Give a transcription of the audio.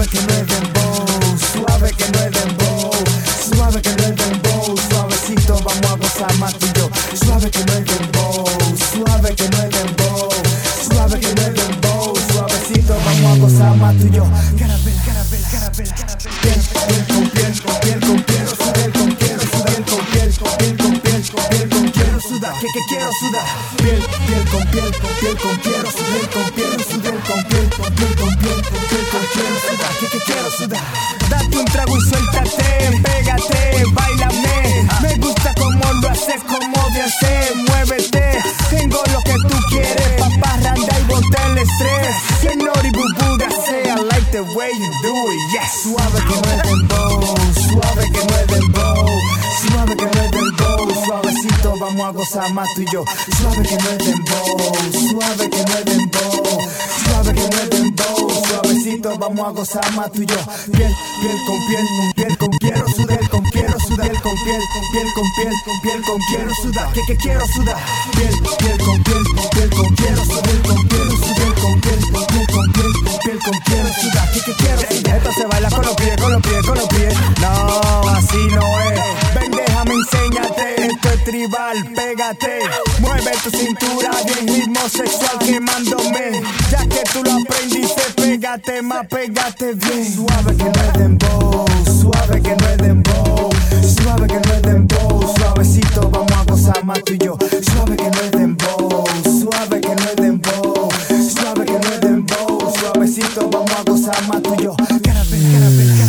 que no es dembow, suave que no es dembow, suave que no es dembow, suavecito vamos a gozar más tú y yo. Suave que no es dembow, suave que no es dembow, suave que no es dembow, suavecito vamos a gozar más tú y yo. Carabel, carabel, carabel, carabel. Piel con piel, con piel con piel, sudar con quiero sudar con piel, con piel con piel, con piel con quiero sudar, que quiero sudar. Piel con piel, con piel con quiero sudar con piel, sudar con piel, con piel con piel, con piel con quiero sudar, que quiero sudar. Date un trago y suéltate, pégate, bailame. Me gusta como lo haces, como de hacer, muévete. Tengo lo que tú quieres, papá, randa y botar el estrés. Que nori bubu de hacer, I like the way you do it, yes. Suave que no es dembow, suave que no es dembow, suave que no es dembow, suavecito vamos a gozar más tú y yo. Suave que no es dembow, suave que no es dembow, suave que no es dembow, suavecito vamos a gozar más tú y yo. Piel con piel, con piel con quiero sudar, con quiero sudar, con piel con piel, con piel con quiero sudar, que quiero sudar. Piel con piel, con piel con quiero sudar, con quiero sudar, con piel con piel, con piel con piel con quiero sudar, que quiero sudar. Esto se baila con los pies, con los pies, con los pies. No, así no es. Ven, déjame enséñate. Esto es tribal, pégate. Mueve tu cintura, bien ritmo sexual quemándome. Ya que tú lo aprendiste, pégate más, pégate bien. Suave que no es dembow, suave que no es dembow, suave que no es dembow, suavecito vamos a gozar más tú y yo. Suave que no es dembow, suave que no es dembow, suave que no es dembow, suavecito vamos a gozar más tú y yo. Carabel, carabel.